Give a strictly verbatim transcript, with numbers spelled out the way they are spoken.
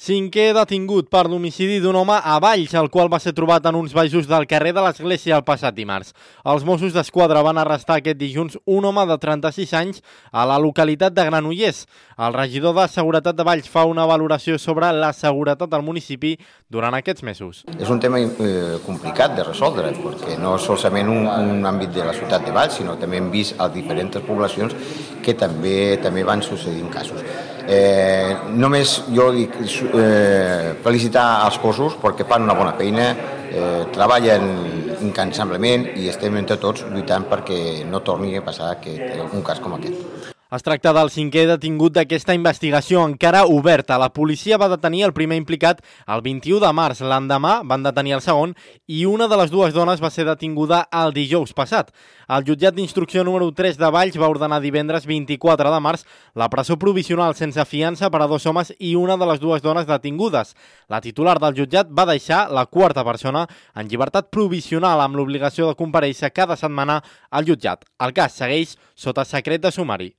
Cinquè detingut per l'homicidi d'un home a Valls, el qual va ser trobat en uns baixos del carrer de l'Església el passat dimarts. Els Mossos d'Esquadra van arrestar aquest dilluns un home de trenta-sis anys a la localitat de Granollers. El regidor de Seguretat de Valls fa una valoració sobre la seguretat al municipi durant aquests mesos. És un tema eh, complicat de resoldre, perquè no és solament un, un àmbit de la ciutat de Valls, sinó també hem vist a diferents poblacions que també també van succeint casos. Eh, només jo dic eh, felicitar als cossos perquè fan una bona feina, eh, treballen incansablement i estem entre tots lluitant perquè no torni a passar aquest, un cas com aquest. Es tracta del cinquè detingut d'aquesta investigació encara oberta. La policia va detenir el primer implicat el vint-i-u de març. L'endemà van detenir el segon i una de les dues dones va ser detinguda el dijous passat. El jutjat d'instrucció número tres de Valls va ordenar divendres vint-i-quatre de març la presó provisional sense fiança per a dos homes i una de les dues dones detingudes. La titular del jutjat va deixar la quarta persona en llibertat provisional amb l'obligació de comparèixer cada setmana al jutjat. El cas segueix sota secret de sumari.